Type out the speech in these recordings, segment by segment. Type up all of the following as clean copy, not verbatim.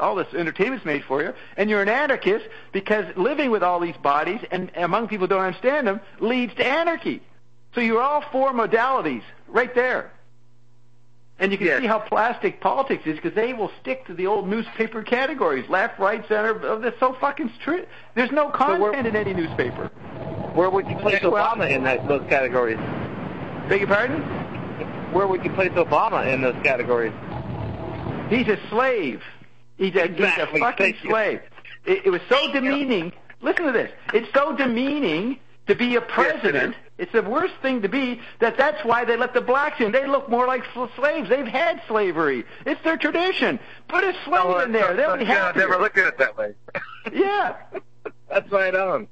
all this entertainment's made for you, and you're an anarchist because living with all these bodies and among people who don't understand them leads to anarchy. So you're all four modalities right there. And you can see how plastic politics is because they will stick to the old newspaper categories, left, right, center. Oh, that's so fucking true. There's no content in any newspaper. Where would you place Obama in those categories? Beg your pardon? Where would you place Obama in those categories? He's a slave. He's a fucking slave. It was so demeaning. Listen to this. It's so demeaning to be a president. It's the worst thing to be. That's why they let the blacks in. They look more like slaves. They've had slavery. It's their tradition. Put a slave in there. They'll be happy. Never looked at it that way. Yeah. That's right on.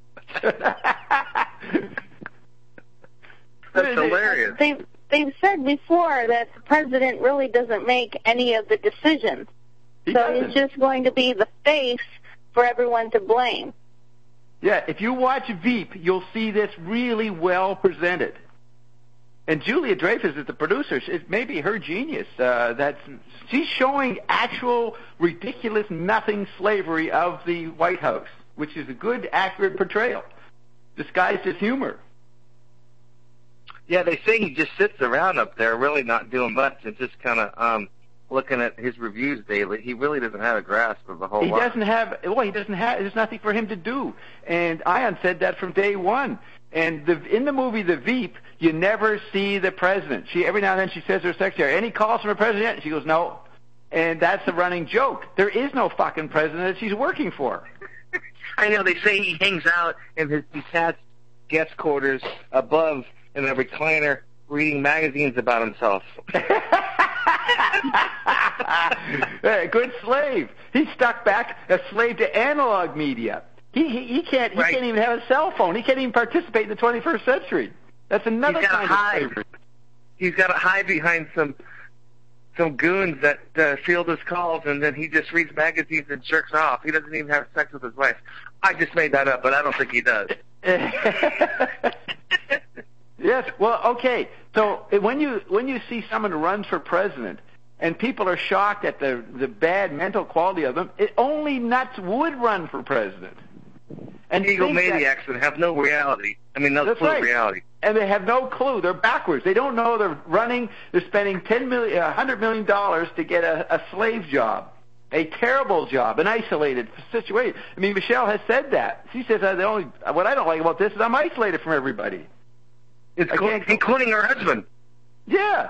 That's hilarious. They've said before that the president really doesn't make any of the decisions. He's just going to be the face for everyone to blame. Yeah, if you watch Veep, you'll see this really well presented. And Julia Dreyfus is the producer. It may be her genius. She's showing actual ridiculous nothing slavery of the White House, which is a good, accurate portrayal, disguised as humor. Yeah, they say he just sits around up there, really not doing much, and just kind of looking at his reviews daily. He really doesn't have a grasp of the whole lot. There's nothing for him to do. And Ion said that from day one. And in the movie The Veep, you never see the president. Every now and then she says to her secretary, any calls from the president? She goes, no. And that's a running joke. There is no fucking president that she's working for. I know, they say he hangs out in his detached guest quarters above in a recliner reading magazines about himself. Good slave. He's stuck back, a slave to analog media. He can't even have a cell phone. He can't even participate in the 21st century. That's another kind of slavery. He's got to hide behind some goons that field his calls, and then he just reads magazines and jerks off. He doesn't even have sex with his wife. I just made that up, but I don't think he does. Yes. Well, okay. So when you see someone who runs for president, and people are shocked at the bad mental quality of them, only nuts would run for president. And egomaniacs that have no reality. I mean, no clue of reality. And they have no clue. They're backwards. They don't know they're running. They're spending $100 million to get a slave job, a terrible job, an isolated situation. I mean, Michelle has said that. She says what I don't like about this is I'm isolated from everybody. Including her husband. Yeah.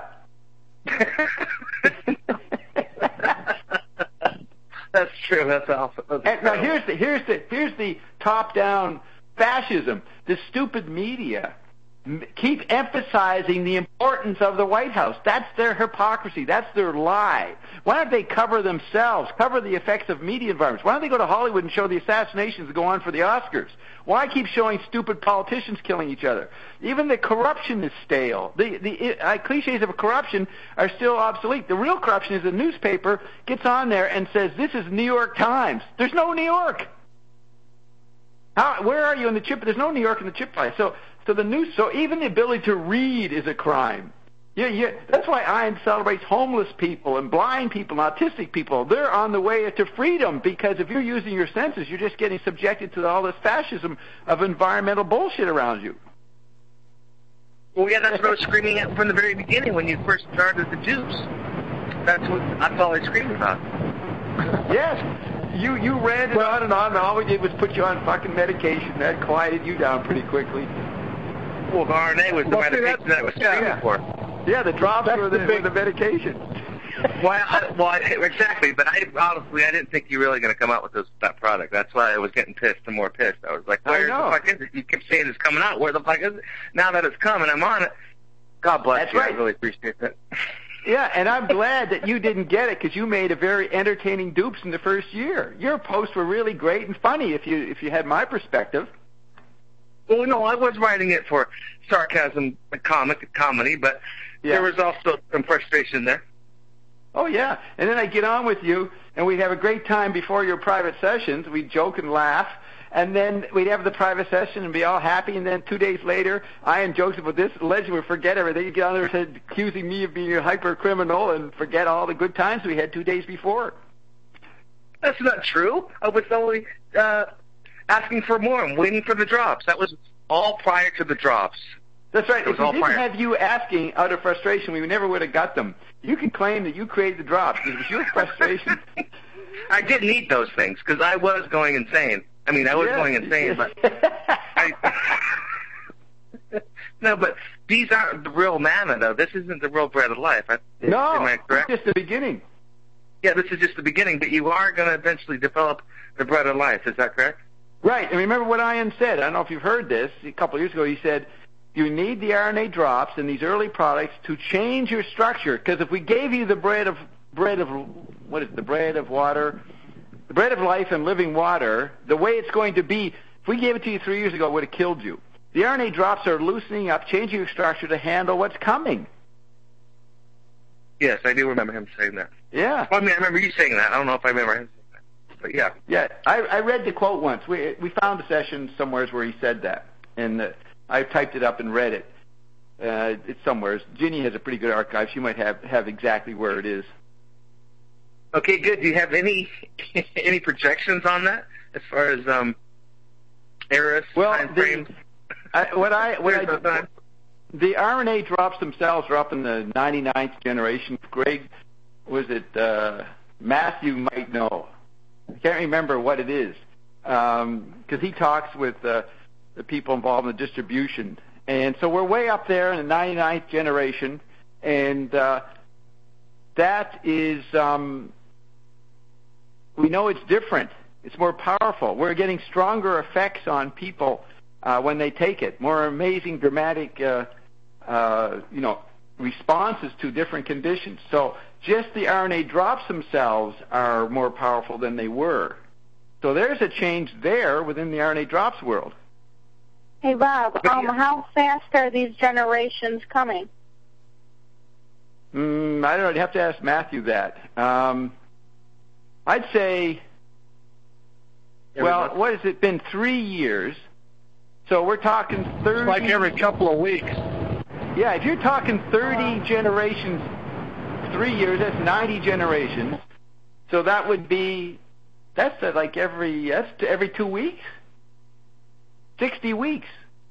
That's true. That's awesome. Now here's the top-down fascism. The stupid media keep emphasizing the importance of the White House. That's their hypocrisy. That's their lie. Why don't they cover themselves, cover the effects of media environments? Why don't they go to Hollywood and show the assassinations that go on for the Oscars? Why keep showing stupid politicians killing each other? Even the corruption is stale. The cliches of corruption are still obsolete. The real corruption is the newspaper gets on there and says, this is New York Times. There's no New York. Where are you in the chip? There's no New York in the chip price. So even the ability to read is a crime. Yeah. That's why Ian celebrates homeless people and blind people and autistic people. They're on the way to freedom because if you're using your senses, you're just getting subjected to all this fascism of environmental bullshit around you. Well, yeah, that's what I was screaming at from the very beginning when you first started the juice. That's all I screamed about. Yes. You ran it on and all we did was put you on fucking medication. That quieted you down pretty quickly. Well, the RNA was the medication that I was screaming for. Yeah, the drops were the medication. Exactly. But honestly, I didn't think you were really going to come out with that product. That's why I was getting pissed and more pissed. I was like, where the fuck is it? You kept saying it's coming out. Where the fuck is it? Now that it's coming, I'm on it. God bless you. Right. I really appreciate that. Yeah, and I'm glad that you didn't get it because you made a very entertaining dupes in the first year. Your posts were really great and funny if you had my perspective. Well, no, I was writing it for sarcasm, comedy, but there was also some frustration there. Oh, yeah. And then I'd get on with you, and we'd have a great time before your private sessions. We'd joke and laugh, and then we'd have the private session and be all happy, and then 2 days later, Ian jokes about this, the legend would forget everything. You'd get on there and accusing me of being a hyper-criminal and forget all the good times we had 2 days before. That's not true. I was only asking for more and waiting for the drops. That was all prior to the drops. That's right. If we didn't have you asking out of frustration, we never would have got them. You can claim that you created the drops. It was your frustration. I didn't need those things because I was going insane. I mean, I was going insane, but no, but these aren't the real manna, though. This isn't the real bread of life. No, am I correct? It's just the beginning. Yeah, this is just the beginning, but you are going to eventually develop the bread of life. Is that correct? Right. And remember what Ian said. I don't know if you've heard this. A couple of years ago, he said, you need the RNA drops and these early products to change your structure. Because if we gave you the bread of what is it, the bread of water, the bread of life and living water, the way it's going to be, if we gave it to you 3 years ago, it would have killed you. The RNA drops are loosening up, changing your structure to handle what's coming. Yes, I do remember him saying that. Yeah. Well, I mean, I remember you saying that. I don't know if I remember him saying that. But yeah. Yeah, I read the quote once. We found a session somewhere where he said that. And I typed it up and read it. It's somewhere. Ginny has a pretty good archive. She might have exactly where it is. Okay, good. Do you have any projections on that as far as eras, time frames? The RNA drops themselves are up in the 99th generation. Greg, was it Matthew might know. I can't remember what it is because he talks with the people involved in the distribution. And so we're way up there in the 99th generation, and that is, we know it's different. It's more powerful. We're getting stronger effects on people when they take it, more amazing, dramatic, responses to different conditions. So just the RNA drops themselves are more powerful than they were. So there's a change there within the RNA drops world. Hey, Bob, how fast are these generations coming? I don't know. I'd have to ask Matthew that. I'd say, well, what has it been, 3 years? So we're talking 30... Like every couple of weeks. Yeah, if you're talking 30 generations, 3 years, that's 90 generations. So that would be, that's every 2 weeks? 60 weeks.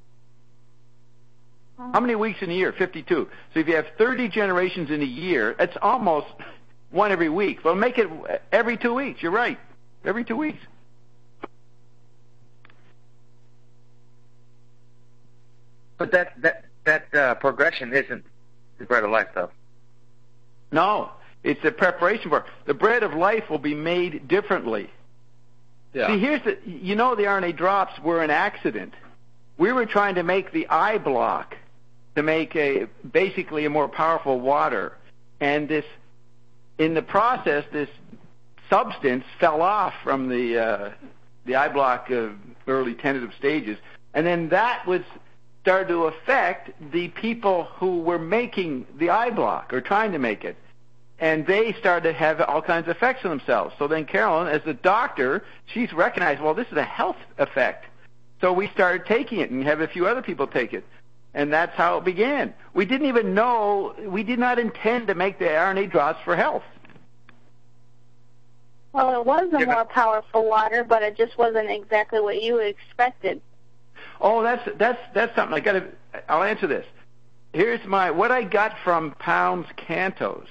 How many weeks in a year? 52. So if you have 30 generations in a year, it's almost one every week. Well, make it every 2 weeks. You're right. Every 2 weeks. But that progression isn't the bread of life, though. No, it's the preparation for it. The bread of life will be made differently. Yeah. See, the RNA drops were an accident. We were trying to make the eye block to make basically a more powerful water, and in the process, this substance fell off from the eye block early tentative stages, and then that was started to affect the people who were making the eye block or trying to make it. And they started to have all kinds of effects on themselves. So then Carolyn, as the doctor, she's recognized, well, this is a health effect. So we started taking it and have a few other people take it. And that's how it began. We didn't even know, we did not intend to make the RNA drops for health. Well, it was a more powerful water, but it just wasn't exactly what you expected. Oh, that's something. I'll answer this. Here's what I got from Pound's Cantos.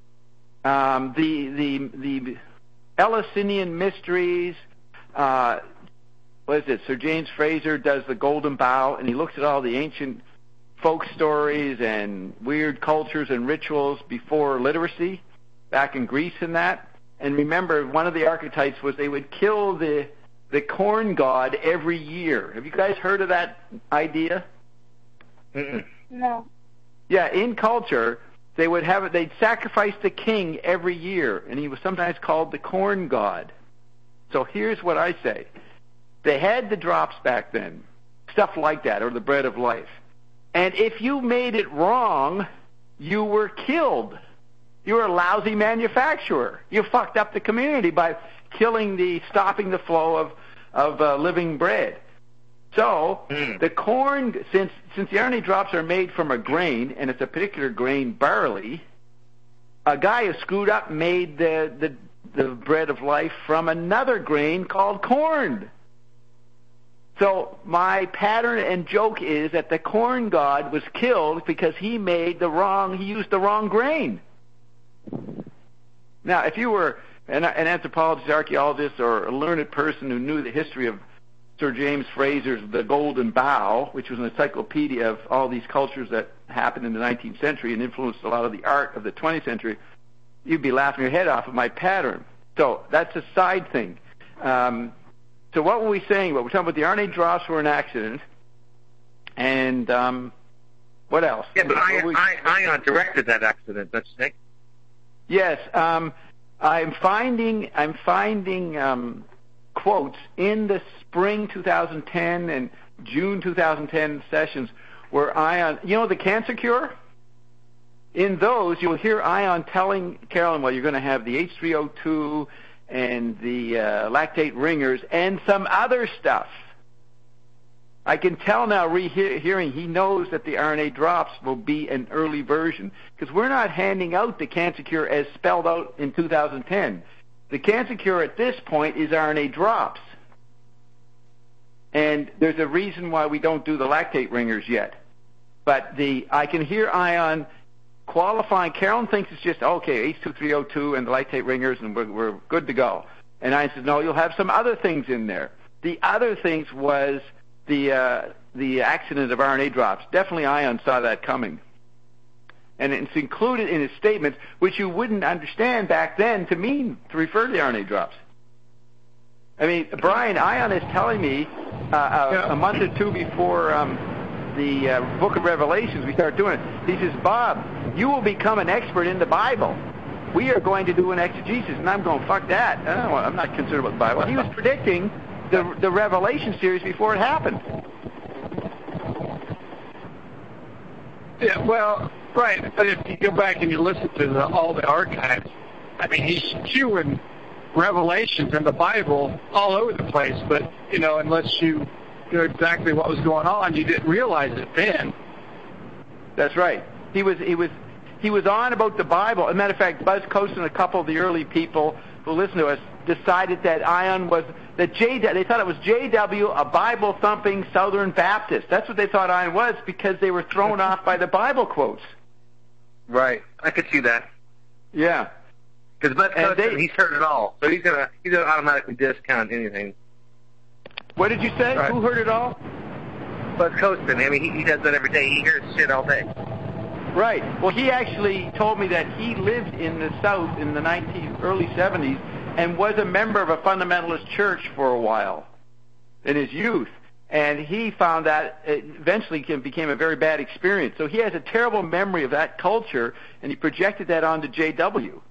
The Eleusinian Mysteries, what is it? Sir James Fraser does the Golden Bough, and he looks at all the ancient folk stories and weird cultures and rituals before literacy, back in Greece and that. And remember, one of the archetypes was they would kill the corn god every year. Have you guys heard of that idea? Mm-mm. No. Yeah, in culture, they'd sacrifice the king every year, and he was sometimes called the corn god. So here's what I say. They had the drops back then, stuff like that, or the bread of life. And if you made it wrong, you were killed. You were a lousy manufacturer. You fucked up the community by stopping the flow of living bread. So the corn, since the RNA drops are made from a grain, and it's a particular grain, barley, a guy who screwed up made the the bread of life from another grain called corn. So my pattern and joke is that the corn god was killed because he used the wrong grain. Now, if you were an anthropologist, archaeologist, or a learned person who knew the history of Sir James Fraser's The Golden Bough, which was an encyclopedia of all these cultures that happened in the 19th century and influenced a lot of the art of the 20th century, you'd be laughing your head off at my pattern. So that's a side thing. So what were we saying? Well, we're talking about the RNA drops were an accident, and what else? Yeah, but Ion directed that accident, don't you think? Yes, I'm finding quotes in the spring 2010 and June 2010 sessions where Ion, the cancer cure? In those, you'll hear Ion telling Carolyn, well, you're going to have the H3O2 and the lactate ringers and some other stuff. I can tell now, hearing, he knows that the RNA drops will be an early version, because we're not handing out the cancer cure as spelled out in 2010. The cancer cure at this point is RNA drops. And there's a reason why we don't do the lactate ringers yet. But I can hear Ion qualifying. Carolyn thinks it's just, okay, H2302 and the lactate ringers, and we're good to go. And Ion says, no, you'll have some other things in there. The other things was the accident of RNA drops. Definitely Ion saw that coming. And it's included in his statements, which you wouldn't understand back then to refer to the RNA drops. I mean, Brian, Ion is telling me a month or two before the Book of Revelations, we start doing it. He says, Bob, you will become an expert in the Bible. We are going to do an exegesis. And I'm going, fuck that. I'm not concerned about the Bible. He was predicting the Revelation series before it happened. Yeah, well, right. But if you go back and you listen to all the archives, I mean, he's skewing Revelations in the Bible all over the place. But, unless you knew exactly what was going on, you didn't realize it then. That's right. He was on about the Bible. As a matter of fact, Buzz Coast and a couple of the early people who listened to us decided that Ion was they thought it was J.W., a Bible-thumping Southern Baptist. That's what they thought Ion was, because they were thrown off by the Bible quotes. Right. I could see that. Yeah. Because Buzz Coast, he's heard it all, so he's gonna automatically discount anything. What did you say? Right. Who heard it all? Buzz Coaston. I mean, he does that every day. He hears shit all day. Right. Well, he actually told me that he lived in the South in the early 70s and was a member of a fundamentalist church for a while in his youth. And he found that it eventually became a very bad experience. So he has a terrible memory of that culture, and he projected that onto J.W.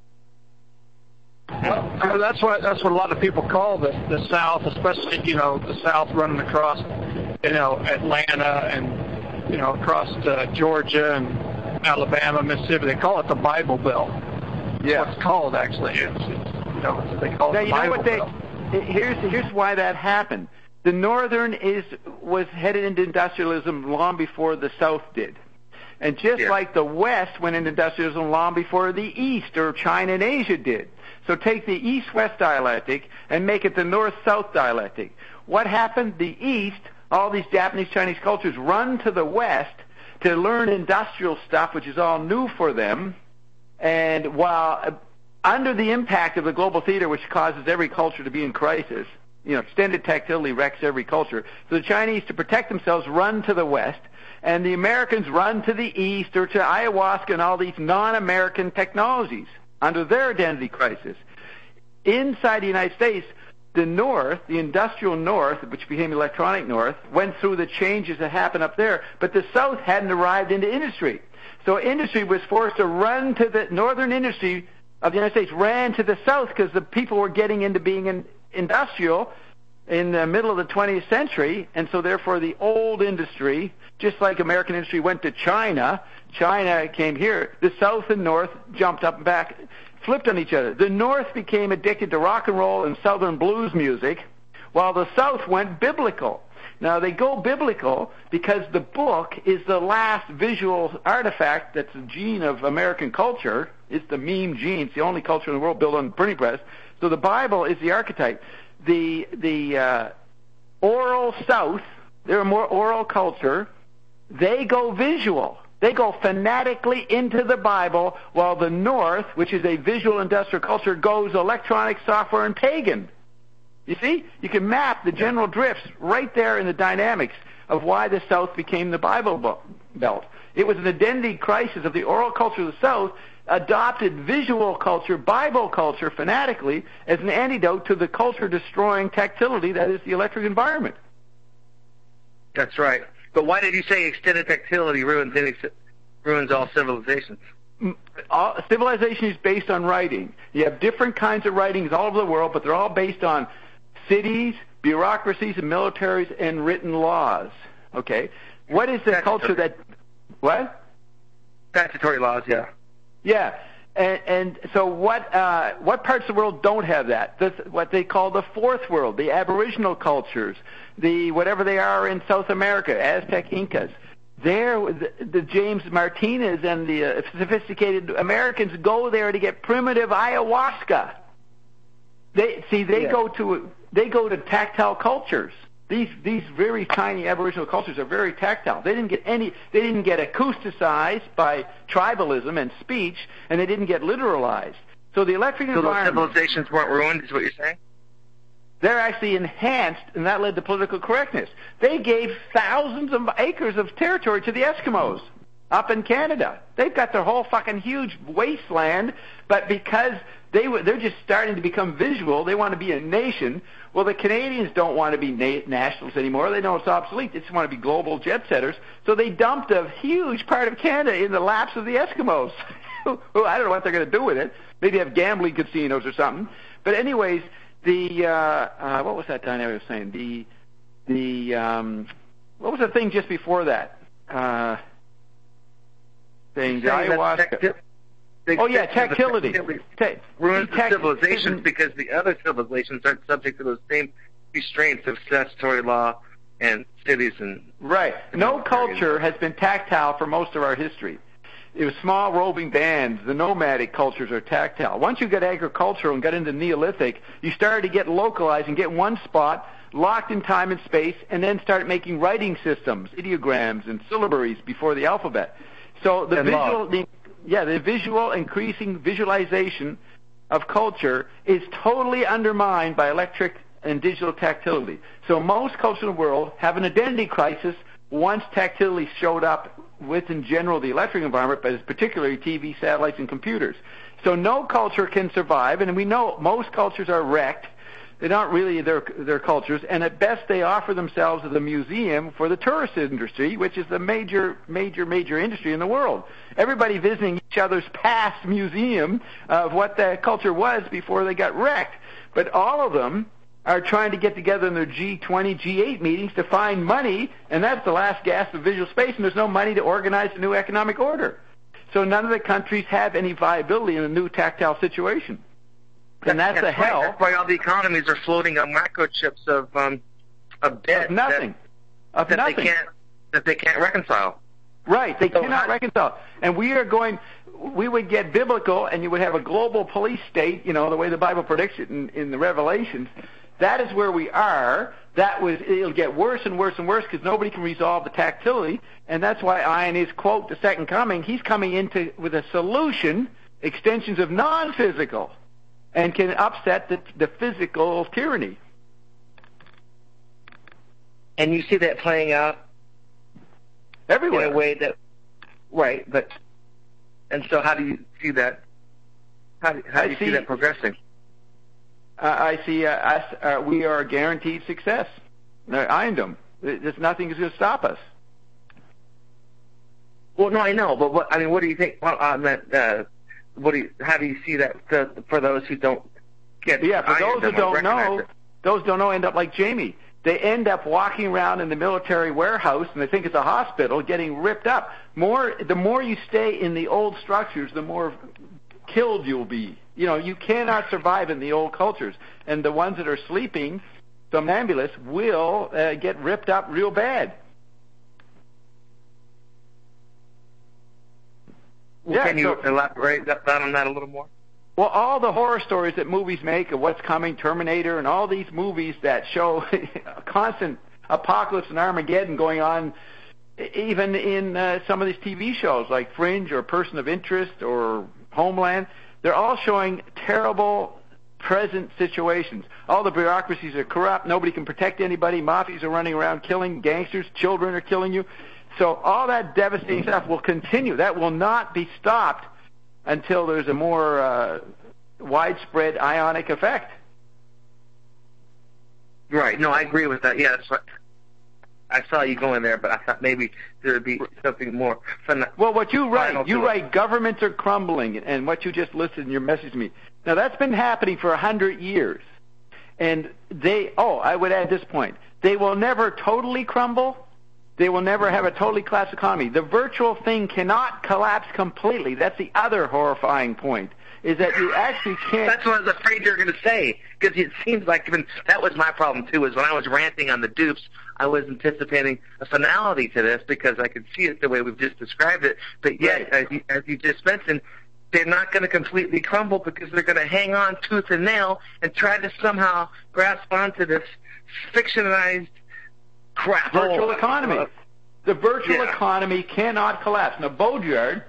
Well, that's what a lot of people call the South, especially the South running across Atlanta and across Georgia and Alabama, Mississippi. They call it the Bible Belt. Yeah, what it's called actually. They call it the Bible Belt. Here's why that happened. The Northern was headed into industrialism long before the South did. And just like the West went into industrialism long before the East or China and Asia did. So take the East-West dialectic and make it the North-South dialectic. What happened? The East, all these Japanese, Chinese cultures run to the West to learn industrial stuff, which is all new for them. And while under the impact of the global theater, which causes every culture to be in crisis, extended tactility wrecks every culture. So the Chinese, to protect themselves, run to the West. And the Americans run to the East or to ayahuasca and all these non-American technologies under their identity crisis. Inside the United States, the North, the industrial North, which became electronic North, went through the changes that happened up there, but the South hadn't arrived into industry. So industry was forced to run to the northern industry of the United States, ran to the South because the people were getting into being industrial in the middle of the 20th century, and so therefore the old industry, just like American industry went to China, China came here, the South and North jumped up and back, flipped on each other. The North became addicted to rock and roll and Southern blues music, while the South went biblical. Now, they go biblical because the book is the last visual artifact that's a gene of American culture It's the meme gene. It's the only culture in the world built on the printing press. So the Bible is the archetype. The oral South, they're a more oral culture. They go visual. They go fanatically into the Bible, while the North, which is a visual industrial culture, goes electronic, software, and pagan. You see? You can map the general drifts right there in the dynamics of why the South became the Bible Belt. It was an identity crisis of the oral culture of the South, adopted visual culture, Bible culture, fanatically, as an antidote to the culture-destroying tactility that is the electric environment. That's right. But why did you say extended tactility ruins all civilizations? Civilization is based on writing. You have different kinds of writings all over the world, but they're all based on cities, bureaucracies, and militaries, and written laws. Okay? What is the culture that... What? Statutory laws, yeah. Yeah. And so what parts of the world don't have that? That's what they call the fourth world, the aboriginal cultures, the whatever they are in South America, Aztec Incas. There, the James Martinez and the sophisticated Americans go there to get primitive ayahuasca. They go to tactile cultures. These very tiny aboriginal cultures are very tactile. They didn't get acousticized by tribalism and speech, and they didn't get literalized. So the electric environment... So those civilizations weren't ruined, is what you're saying? They're actually enhanced, and that led to political correctness. They gave thousands of acres of territory to the Eskimos up in Canada. They've got their whole fucking huge wasteland, but because they're just starting to become visual, they want to be a nation. Well, the Canadians don't want to be nationals anymore. They know it's obsolete. They just want to be global jet setters. So they dumped a huge part of Canada in the laps of the Eskimos. Who I don't know what they're going to do with it. Maybe have gambling casinos or something. But anyways, what was that dynamic I was saying? What was the thing just before that? Saying the ayahuasca. Tactility. Ruins the civilizations because the other civilizations aren't subject to those same restraints of statutory law and cities and... Right. No culture has been tactile for most of our history. It was small roving bands. The nomadic cultures are tactile. Once you got agricultural and got into Neolithic, you started to get localized and get one spot, locked in time and space, and then start making writing systems, ideograms and syllabaries before the alphabet. So the visual increasing visualization of culture is totally undermined by electric and digital tactility. So most cultures in the world have an identity crisis once tactility showed up with, in general, the electric environment, but particularly TV, satellites, and computers. So no culture can survive, and we know most cultures are wrecked. They're not really their cultures, and at best they offer themselves as a museum for the tourist industry, which is the major industry in the world. Everybody visiting each other's past museum of what that culture was before they got wrecked. But all of them are trying to get together in their G20, G8 meetings to find money, and that's the last gasp of visual space, and there's no money to organize a new economic order. So none of the countries have any viability in a new tactile situation. And that's the hell. Right. That's why all the economies are floating on microchips of debt. Of nothing. That they can't reconcile. Right. They cannot reconcile. And we would get biblical, and you would have a global police state, the way the Bible predicts it in the Revelations. That is where we are. It'll get worse and worse and worse because nobody can resolve the tactility. And that's why in his quote, The Second Coming, he's coming with a solution, extensions of non-physical, and can upset the physical tyranny. And you see that playing out everywhere in a way that, right? And so, how do you see that? How do you see that progressing? I see we are guaranteed success. There's nothing is going to stop us. Well, no, I know, but what do you think? Well, how do you see that for those who don't get? Yeah, for those who don't know, end up like Jamie. They end up walking around in the military warehouse, and they think it's a hospital, getting ripped up. The more you stay in the old structures, the more killed you'll be. You cannot survive in the old cultures. And the ones that are sleeping, somnambulists, will get ripped up real bad. Can you elaborate on that a little more? Well, all the horror stories that movies make of what's coming, Terminator, and all these movies that show a constant apocalypse and Armageddon going on, even in some of these TV shows like Fringe or Person of Interest or Homeland, they're all showing terrible present situations. All the bureaucracies are corrupt. Nobody can protect anybody. Mafias are running around killing gangsters. Children are killing you. So all that devastating stuff will continue. That will not be stopped until there's a more widespread ionic effect. Right. No, I agree with that. Yeah, that's what I saw you going there, but I thought maybe there would be something more fun. Well, what you write, governments are crumbling, and what you just listed in your message to me. Now, that's been happening for 100 years. And I would add this point. They will never totally crumble. They will never have a totally collapsed economy. The virtual thing cannot collapse completely. That's the other horrifying point, is that you actually can't... That's what I was afraid you were going to say, because it seems like that was my problem, too, is when I was ranting on the dupes, I was anticipating a finality to this because I could see it the way we've just described it. But yet, right, as you just mentioned, they're not going to completely crumble because they're going to hang on tooth and nail and try to somehow grasp onto this fictionalized crap. Virtual economy. The virtual economy cannot collapse. Now, Baudrillard,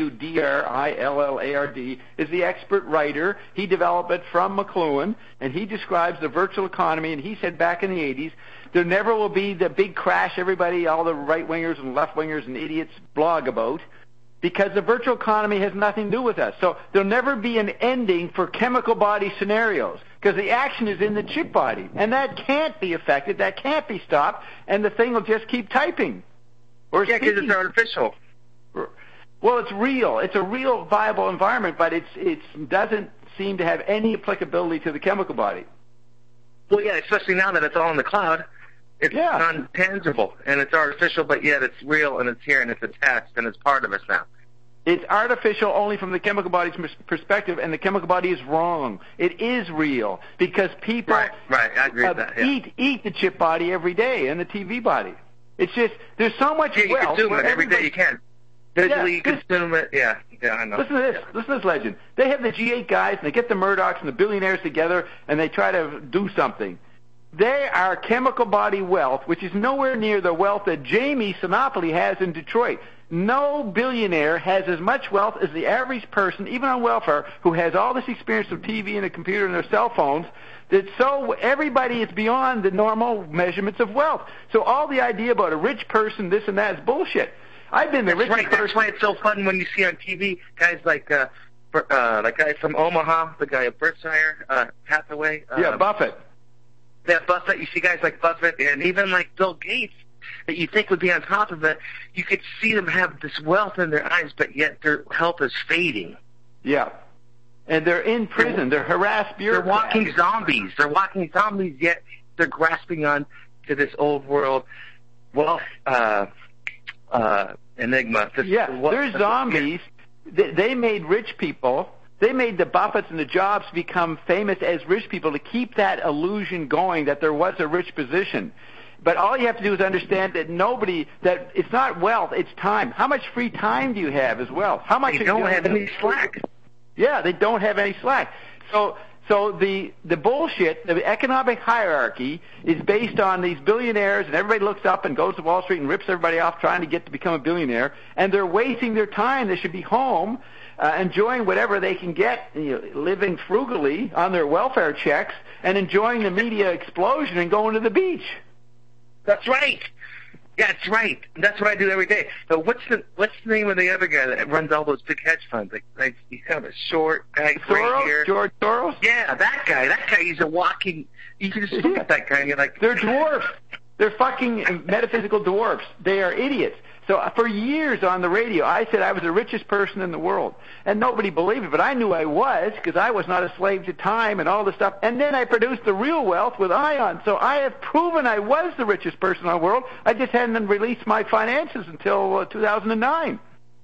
Baudrillard, is the expert writer. He developed it from McLuhan, and he describes the virtual economy, and he said back in the 80s, there never will be the big crash everybody, all the right-wingers and left-wingers and idiots blog about, because the virtual economy has nothing to do with us. So there'll never be an ending for chemical body scenarios, because the action is in the chip body, and that can't be affected, that can't be stopped, and the thing will just keep typing. Because it's artificial. Well, it's real. It's a real viable environment, but it doesn't seem to have any applicability to the chemical body. Well, yeah, especially now that it's all in the cloud. It's non-tangible, and it's artificial, but yet it's real, and it's here, and it's attached, and it's part of us now. It's artificial only from the chemical body's perspective, and the chemical body is wrong. It is real, because people I agree with that, eat the chip body every day and the TV body. It's just, there's so much wealth. You consume it every day you can. Visually, you consume it. Yeah, I know. Listen to this. Listen to this legend. They have the G8 guys, and they get the Murdochs and the billionaires together, and they try to do something. They are chemical body wealth, which is nowhere near the wealth that Jamie Sinopoli has in Detroit. No billionaire has as much wealth as the average person, even on welfare, who has all this experience with TV and a computer and their cell phones. So everybody is beyond the normal measurements of wealth. So all the idea about a rich person, this and that, is bullshit. I've been the richest person. That's why it's so fun when you see on TV guys like that guy from Omaha, the guy at Berkshire Hathaway. Buffett. Yeah, Buffett. You see guys like Buffett and even like Bill Gates that you think would be on top of it. You could see them have this wealth in their eyes, but yet their health is fading. Yeah. And they're in prison. They're harassed bureaucrats. They're walking zombies. Yet they're grasping on to this old world wealth enigma. They're zombies. They made rich people. They made the Buffetts and the Jobs become famous as rich people to keep that illusion going that there was a rich position. But all you have to do is understand that that it's not wealth, it's time. How much free time do you have as well? How much you don't have any slack. Yeah, they don't have any slack. So the bullshit, the economic hierarchy is based on these billionaires, and everybody looks up and goes to Wall Street and rips everybody off trying to become a billionaire, and they're wasting their time. They should be home enjoying whatever they can get, living frugally on their welfare checks, and enjoying the media explosion and going to the beach. That's right. Yeah, that's right. That's what I do every day. So what's the name of the other guy that runs all those big hedge funds? He's kind of a short guy, gray hair. George Soros? Yeah, that guy. He's a walking. You can just look at that guy and you're like, they're dwarfs. They're fucking metaphysical dwarfs. They are idiots. So for years on the radio, I said I was the richest person in the world. And nobody believed it, but I knew I was, because I was not a slave to time and all this stuff. And then I produced the real wealth with ION. So I have proven I was the richest person in the world. I just hadn't released my finances until 2009.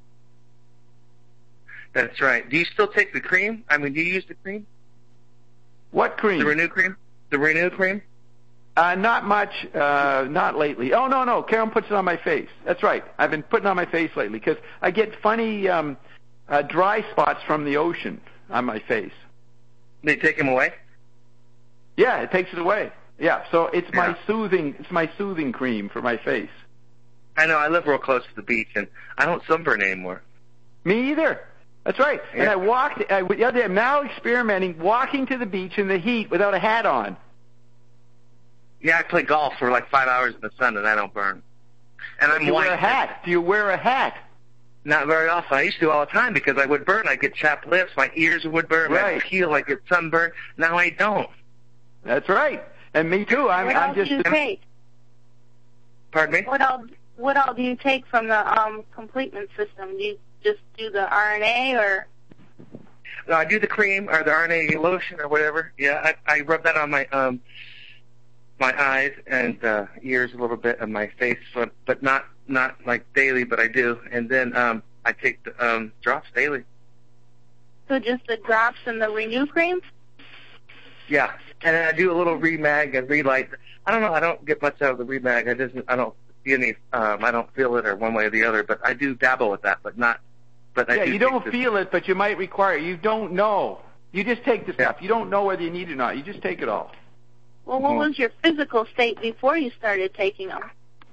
That's right. Do you still take the cream? I mean, do you use the cream? What cream? The Renew cream? The Renew cream? Not much, not lately. Oh, no, Karen puts it on my face. That's right. I've been putting it on my face lately because I get funny dry spots from the ocean on my face. They take them away? Yeah, it takes it away. Yeah, so it's my soothing cream for my face. I know. I live real close to the beach, and I don't sunburn anymore. Me either. That's right. Yeah. And I'm now experimenting walking to the beach in the heat without a hat on. Yeah, I play golf for like 5 hours in the sun, and I don't burn. And I'm white. Do you wear a hat? Not very often. I used to all the time because I would burn. I'd get chapped lips. My ears would burn. Right. I'd feel like it's sunburned. Now I don't. That's right. And me too. I'm just. What else do you take? Pardon me? What all do you take from the complement system? Do you just do the RNA or? No, I do the cream or the RNA lotion or whatever. Yeah, I rub that on my my eyes and ears a little bit, and my face, but not like daily, but I do. And then I take the drops daily. So just the drops and the Renew cream? Yeah, and then I do a little Remag and Relight. I don't know. I don't get much out of the Remag. I don't see any. I don't feel it or one way or the other. But I do dabble with that, but not. But yeah, you don't feel it, but you might require it. You don't know. You just take the stuff. You don't know whether you need it or not. You just take it all. Well, what was your physical state before you started taking them?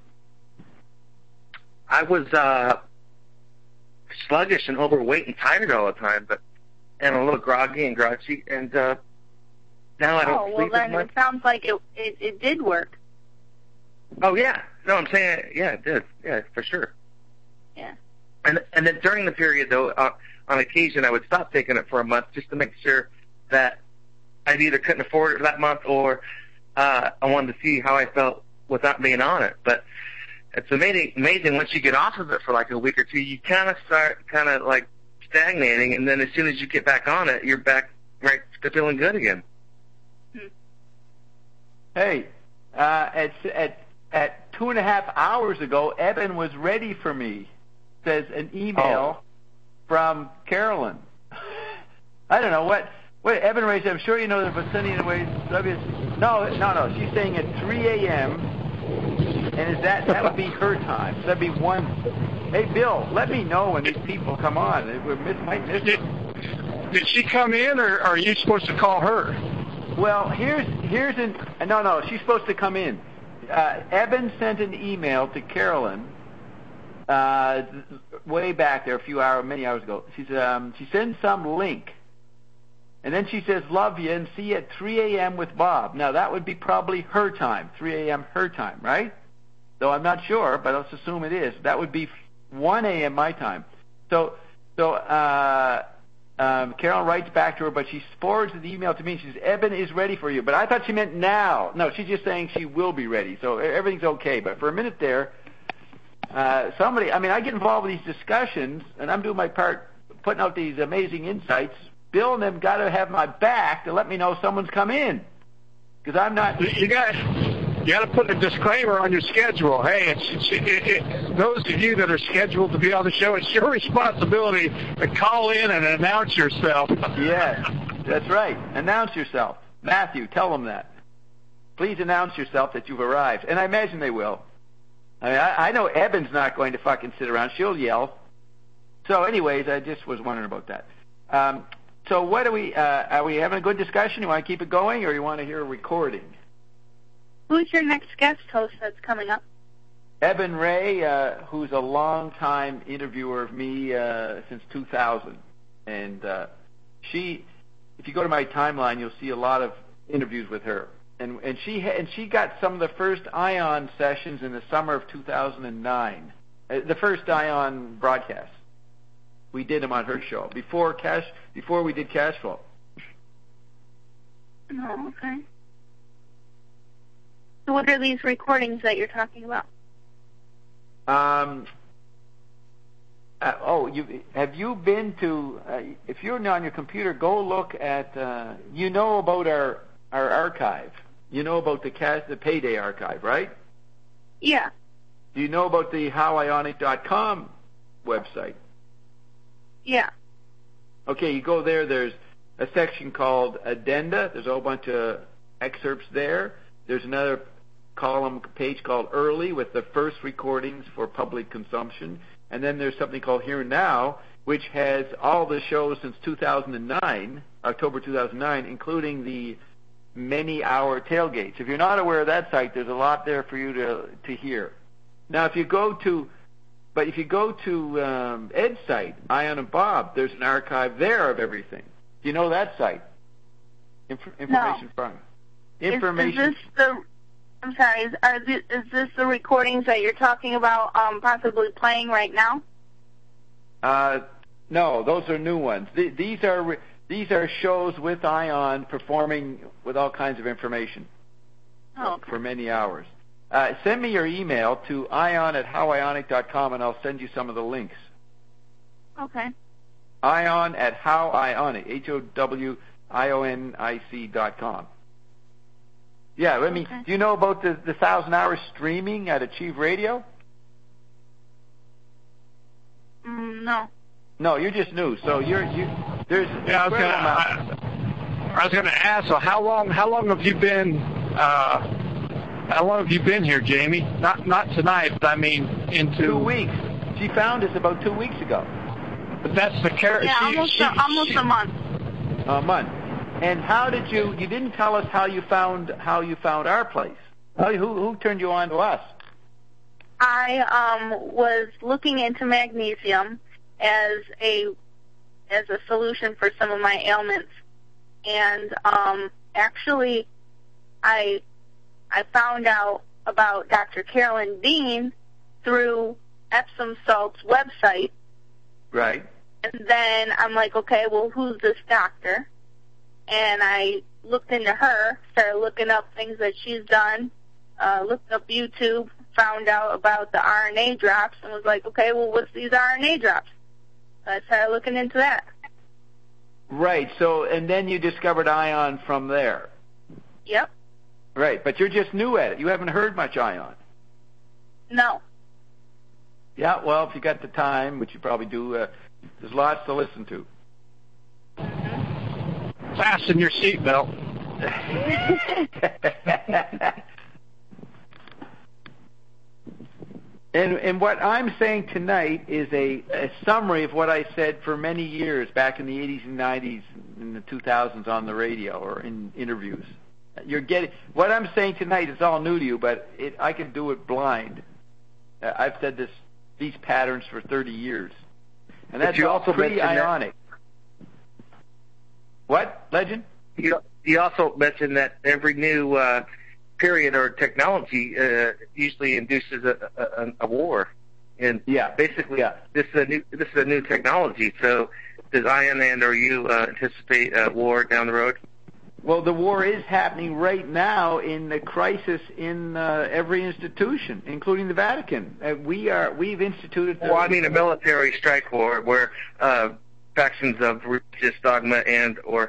I was sluggish and overweight and tired all the time, and a little groggy and grouchy, and now I don't sleep as much. It sounds like it did work. Oh, yeah. No, I'm saying, yeah, it did. Yeah, for sure. Yeah. And then during the period, though, on occasion, I would stop taking it for a month just to make sure that I either couldn't afford it that month or I wanted to see how I felt without being on it. But it's amazing once you get off of it for like a week or two, you kind of start like stagnating, and then as soon as you get back on it, you're back right to feeling good again. Hey, at 2.5 hours ago, Eben was ready for me. Says an email from Carolyn. I don't know what Eben Ray said. I'm sure you know the vicinity in the way. No. She's saying at 3 a.m. and that would be her time. So that'd be 1. Hey, Bill, let me know when these people come on. Might miss it. Did she come in, or are you supposed to call her? Well, no. She's supposed to come in. Eben sent an email to Carolyn. Way back there, many hours ago. She sends some link, and then she says, "Love you and see you at 3 a.m. with Bob." Now that would be probably her time, 3 a.m. her time, right? Though I'm not sure, but let's assume it is. That would be 1 a.m. my time. So Carol writes back to her, but she forwards the email to me. She says, "Eben is ready for you," but I thought she meant now. No, she's just saying she will be ready, so everything's okay. But for a minute there. I get involved with these discussions, and I'm doing my part putting out these amazing insights. Bill and them got to have my back to let me know someone's come in, because I'm not. You got to put a disclaimer on your schedule. Hey, those of you that are scheduled to be on the show, it's your responsibility to call in and announce yourself. Yes, that's right. Announce yourself. Matthew, tell them that. Please announce yourself that you've arrived, and I imagine they will. I know Eben's not going to fucking sit around. She'll yell. So anyways, I just was wondering about that. So what are we having a good discussion? You want to keep it going, or you want to hear a recording? Who's your next guest host that's coming up? Eben Ray, who's a long-time interviewer of me since 2000. And if you go to my timeline, you'll see a lot of interviews with her. And she got some of the first ION sessions in the summer of 2009. The first ION broadcast. We did them on her show before we did Cash Flow. Oh, okay. So what are these recordings that you're talking about? Have you been to? If you're on your computer, go look at. About our archive. You know about the Payday archive, right? Yeah. Do you know about the howionic.com website? Yeah. Okay, you go there. There's a section called Addenda. There's a whole bunch of excerpts there. There's another page called Early with the first recordings for public consumption. And then there's something called Here and Now, which has all the shows since 2009, October 2009, including the many-hour tailgates. If you're not aware of that site, there's a lot there for you to hear. Now, if you go to Ed's site, Ion and Bob, there's an archive there of everything. Do you know that site? Information from information. Is this I'm sorry. Is this the recordings that you're talking about, possibly playing right now? No, those are new ones. These are shows with Ion performing with all kinds of information for many hours. Send me your email to ion@howionic.com, and I'll send you some of the links. Okay. Ion@howionic, HOWIONIC.com. Yeah, let me. Okay. Do you know about the 1,000 hours streaming at Achieve Radio? No. No, you're just new. So there's. Yeah, I was going to ask. So how long have you been? How long have you been here, Jamie? Not tonight, but I mean into 2 weeks. She found us about 2 weeks ago. But that's the character. Yeah, almost a month. A month. And how did you didn't tell us how you found our place. Who turned you on to us? I was looking into magnesium as a solution for some of my ailments, and actually I found out about Dr. Carolyn Dean through Epsom Salt's website. Right. And then I'm like, okay, well, who's this doctor? And I looked into her, started looking up things that she's done, looked up YouTube, found out about the RNA drops, and was like, okay, well, what's these RNA drops? So I started looking into that. Right. So, and then you discovered Ion from there. Yep. Right, but you're just new at it. You haven't heard much Ion. No. Yeah, well, if you got the time, which you probably do, there's lots to listen to. Fasten your seatbelt. And what I'm saying tonight is a summary of what I said for many years back in the 80s and 90s and the 2000s on the radio or in interviews. You're getting what I'm saying tonight is all new to you, but I can do it blind. I've said these patterns for 30 years, and that's also pre-ionic. What, Legend? You also mentioned that every new period or technology usually induces a war, and basically this is a new technology. So does Ion or you anticipate a war down the road? Well, the war is happening right now in the crisis in every institution, including the Vatican. We've instituted. Well, I mean a military strike war where factions of religious dogma and or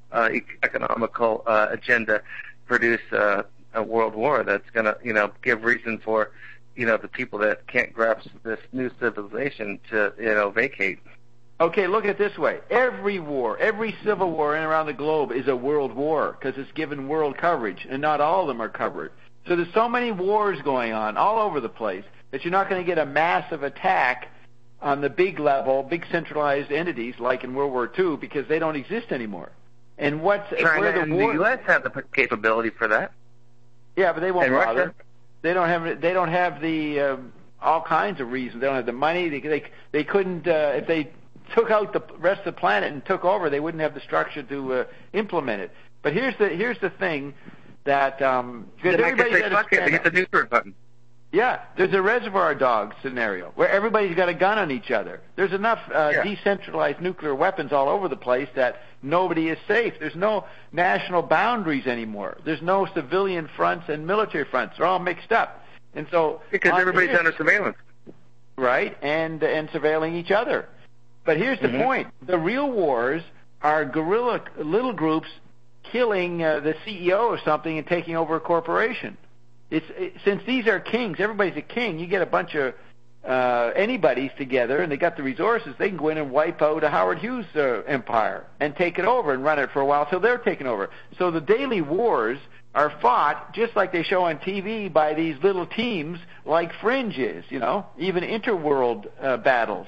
economical agenda produce a world war that's going to, give reason for, the people that can't grasp this new civilization to, vacate. Okay, look at it this way. Every war, every civil war in and around the globe is a world war because it's given world coverage, and not all of them are covered. So there's so many wars going on all over the place that you're not going to get a massive attack on the big level, big centralized entities like in World War II because they don't exist anymore. And China and the U.S. have the capability for that. Yeah, but they won't bother. Russia? They don't have the all kinds of reasons. They don't have the money. They couldn't if they took out the rest of the planet and took over, they wouldn't have the structure to implement it. But here's the thing that everybody's they hit the nuclear button. Yeah, there's a Reservoir Dogs scenario where everybody's got a gun on each other. There's enough decentralized nuclear weapons all over the place that nobody is safe. There's no national boundaries anymore. There's no civilian fronts and military fronts. They're all mixed up. And so because everybody's under surveillance. Right, and surveilling each other. But here's the point. The real wars are guerrilla little groups killing the CEO of something and taking over a corporation. Since these are kings, everybody's a king, you get a bunch of anybody's together and they got the resources, they can go in and wipe out a Howard Hughes empire and take it over and run it for a while till they're taken over. So the daily wars are fought just like they show on TV by these little teams like Fringe is, even interworld battles.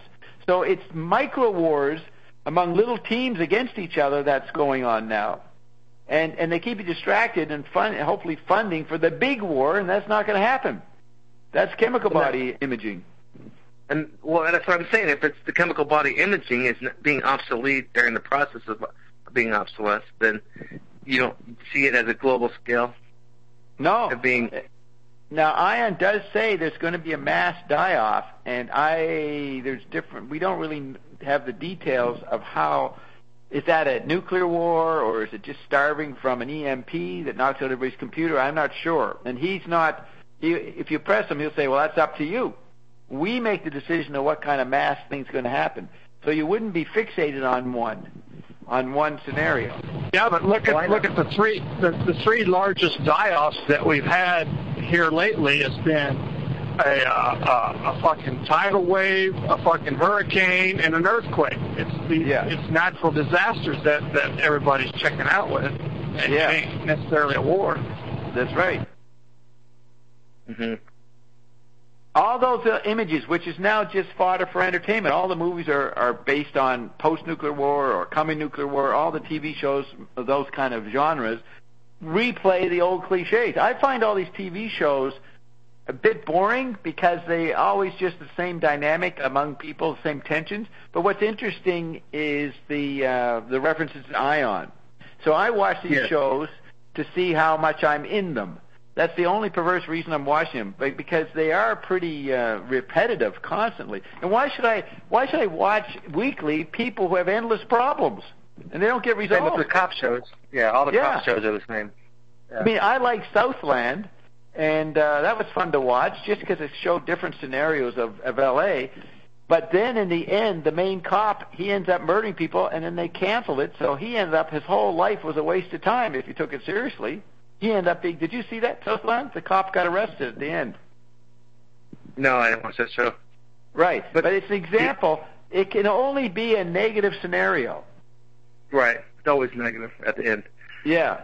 So it's micro wars among little teams against each other that's going on now. And they keep you distracted and hopefully funding for the big war, and that's not going to happen. That's chemical body imaging. And that's what I'm saying. If it's the chemical body imaging is being obsolete or in the process of being obsolete, then you don't see it as a global scale. No. Now, ION does say there's going to be a mass die-off, and we don't really have the details of how. Is that a nuclear war, or is it just starving from an EMP that knocks out everybody's computer? I'm not sure. And if you press him, he'll say, well, that's up to you. We make the decision of what kind of mass thing's going to happen. So you wouldn't be fixated on one scenario. Yeah, but look at the three largest die-offs that we've had here lately. Has been a fucking tidal wave, a fucking hurricane, and an earthquake. It's natural disasters that everybody's checking out with. It ain't necessarily a war. That's right. Mm-hmm. All those images, which is now just fodder for entertainment. All the movies are based on post-nuclear war or coming nuclear war. All the TV shows of those kind of genres replay the old cliches. I find all these TV shows a bit boring because they always just the same dynamic among people, the same tensions. But what's interesting is the references to ION. So I watch these shows to see how much I'm in them. That's the only perverse reason I'm watching them, because they are pretty repetitive constantly. And why should I watch weekly people who have endless problems and they don't get resolved? Same with the cop shows. Yeah, all the cop shows are the same. Yeah. I mean, I like Southland. And that was fun to watch just because it showed different scenarios of L.A. But then in the end, the main cop, he ends up murdering people, and then they canceled it. So he ended up, his whole life was a waste of time if you took it seriously. He ended up being, did you see that, Southland? The cop got arrested at the end. No, I didn't watch that show. Right. But it's an example. It can only be a negative scenario. Right. It's always negative at the end. Yeah.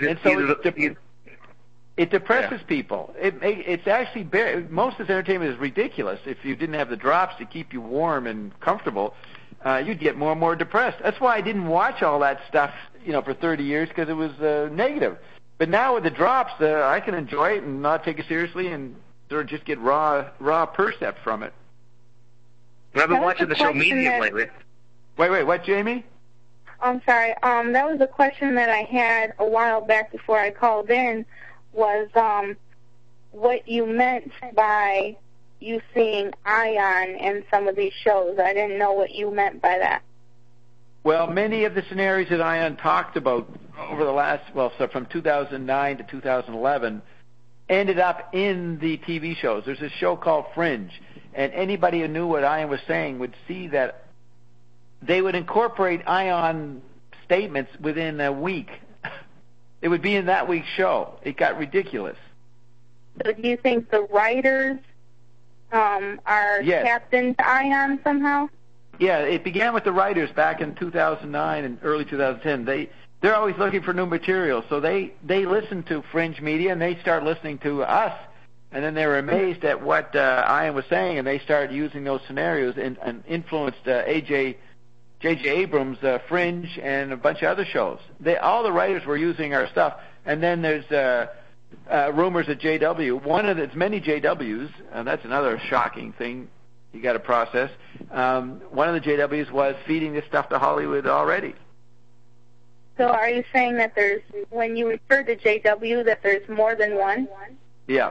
It depresses people. It's actually most of this entertainment is ridiculous. If you didn't have the drops to keep you warm and comfortable, you'd get more and more depressed. That's why I didn't watch all that stuff, for 30 years because it was negative. But now with the drops, I can enjoy it and not take it seriously and sort of just get raw percept from it. I've been watching the show Medium lately. Wait, what, Jamie? I'm sorry. That was a question that I had a while back before I called in. Was what you meant by you seeing ION in some of these shows. I didn't know what you meant by that. Well, many of the scenarios that ION talked about over the last, so from 2009 to 2011, ended up in the TV shows. There's a show called Fringe, and anybody who knew what ION was saying would see that they would incorporate ION statements within a week. It would be in that week's show. It got ridiculous. So do you think the writers are tapped into ION somehow? Yeah, it began with the writers back in 2009 and early 2010. They're always looking for new material, so they listen to Fringe Media and they start listening to us, and then they were amazed at what ION was saying, and they started using those scenarios and influenced J.J. Abrams' Fringe, and a bunch of other shows. All the writers were using our stuff. And then there's rumors at JW. One of its many JWs, and that's another shocking thing you got to process. One of the JWs was feeding this stuff to Hollywood already. So are you saying that when you refer to JW, that there's more than one? Yeah.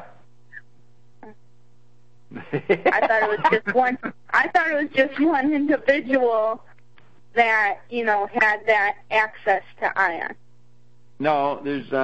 I thought it was just one. I thought it was just one individual that had that access to ION. No,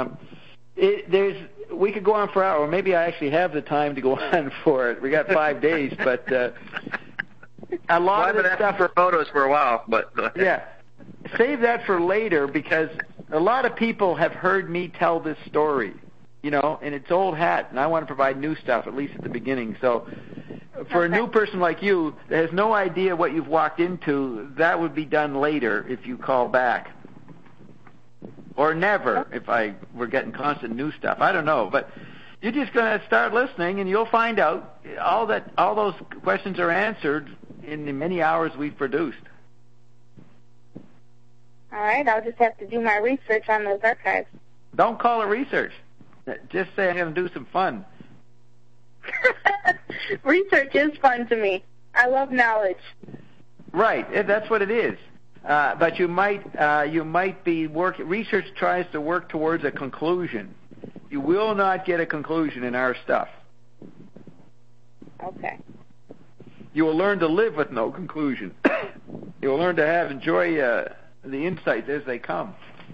we could go on for hours. Or maybe I actually have the time to go on for it. We got 5 days, but a lot of this stuff for photos for a while. But yeah, save that for later because a lot of people have heard me tell this story, and it's old hat, and I want to provide new stuff at least at the beginning. So. For a new person like you that has no idea what you've walked into, that would be done later if you call back. Or never if we're getting constant new stuff. I don't know. But You're just going to start listening, and you'll find out all those questions are answered in the many hours we've produced. All right, I'll just have to do my research on those archives. Don't call it research. Just say I'm going to do some fun. Research is fun to me. I love knowledge. Right, that's what it is. But you might be working. Research tries to work towards a conclusion. You will not get a conclusion in our stuff. Okay. You will learn to live with no conclusion. You will learn to enjoy the insights as they come.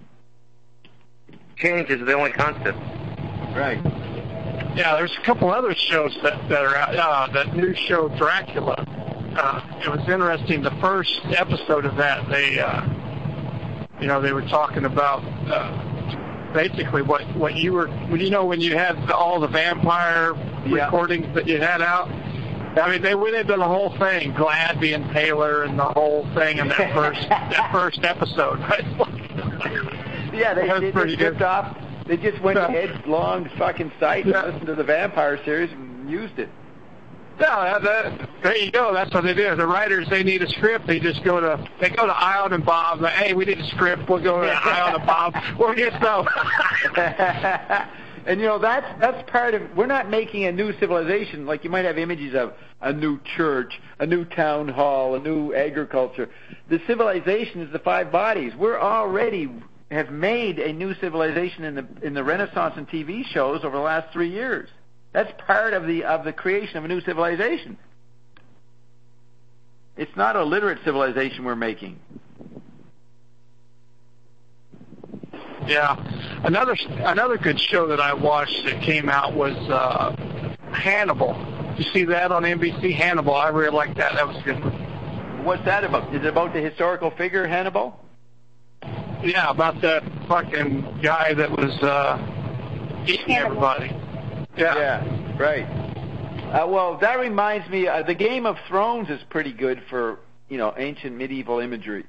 Change is the only constant. Right. Yeah, there's a couple other shows that are out. That new show, Dracula. It was interesting. The first episode of that, they were talking about basically what you were, when you had all the vampire recordings that you had out. I mean, they went into the whole thing, Glad the Impaler and the whole thing in that first episode. Yeah, they just ripped off. They just went headlong fucking site and listened to the vampire series and used it. Yeah, there you go. That's what they do. The writers, they need a script. They go to Ion and Bob. Like, hey, we need a script. We'll go to Ion and Bob. We'll get some. And that's part of. We're not making a new civilization. Like you might have images of a new church, a new town hall, a new agriculture. The civilization is the five bodies. We're already have made a new civilization in the Renaissance and TV shows over the last 3 years. That's part of the creation of a new civilization. It's not a literate civilization we're making. Yeah. Another good show that I watched that came out was Hannibal. Did you see that on NBC? Hannibal. I really liked that. That was good. What's that about? Is it about the historical figure Hannibal? Yeah, about that fucking guy that was eating everybody. Yeah, right. Well, that reminds me, the Game of Thrones is pretty good for, ancient medieval imagery.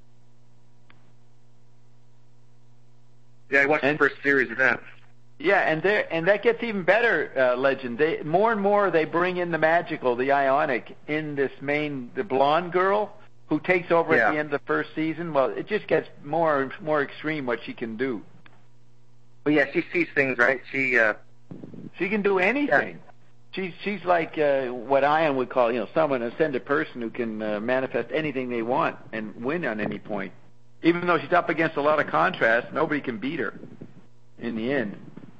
Yeah, I watched the first series of that. Yeah, and that gets even better, Legend. More and more they bring in the magical, the ionic, in the blonde girl who takes over at the end of the first season. Well, it just gets more and more extreme what she can do. Well, yeah, she sees things, right? She can do anything. Yeah. She's like what Ion would call, someone, an ascended person who can manifest anything they want and win on any point. Even though she's up against a lot of contrast, nobody can beat her in the end.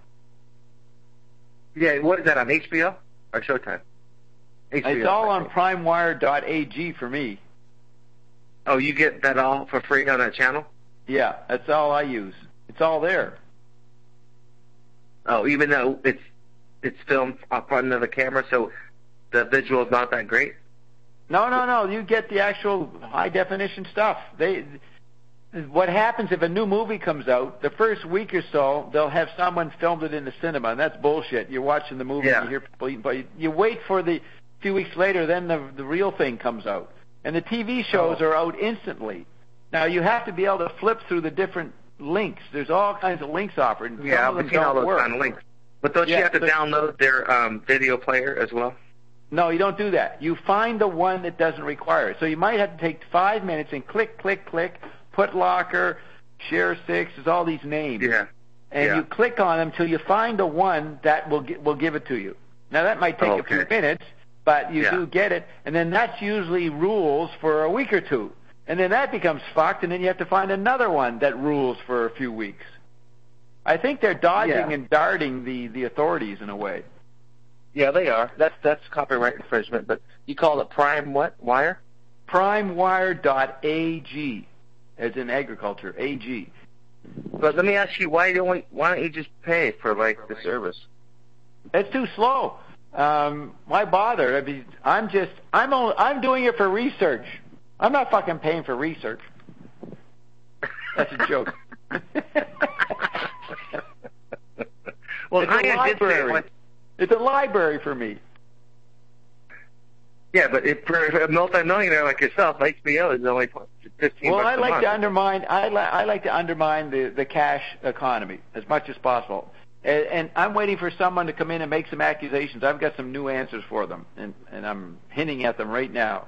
Yeah, what is that, on HBO or Showtime? HBO, it's all on primewire.ag for me. Oh, you get that all for free on that channel? Yeah, that's all I use. It's all there. Oh, even though it's filmed up front of the camera, so the visual is not that great? No. You get the actual high-definition stuff. What happens if a new movie comes out, the first week or so, they'll have someone filmed it in the cinema, and that's bullshit. You're watching the movie and you hear people eating, but you wait for a few weeks later, then the real thing comes out. And the TV shows are out instantly. Now, you have to be able to flip through the different links. There's all kinds of links offered. Yeah, I've seen all those kind of links. But don't you have to download their video player as well? No, you don't do that. You find the one that doesn't require it. So you might have to take 5 minutes and click, Putlocker, Share 6, there's all these names. Yeah. And you click on them till you find the one that will give it to you. Now, that might take a few minutes, but you do get it. And then that's usually rules for a week or two. And then that becomes fucked, and then you have to find another one that rules for a few weeks. I think they're dodging and darting the authorities in a way. Yeah, they are. That's copyright infringement. But you call it Prime what? Wire? Primewire.ag, as in agriculture, AG. But let me ask you, why don't you just pay for the service? It's too slow. Why bother? I mean, I'm doing it for research. I'm not fucking paying for research. That's a joke. Well, it's a library. It's a library for me. Yeah, but for a multi-millionaire like yourself, HBO is only $15 a month. Well, I like to undermine the cash economy as much as possible. And I'm waiting for someone to come in and make some accusations. I've got some new answers for them, and I'm hinting at them right now.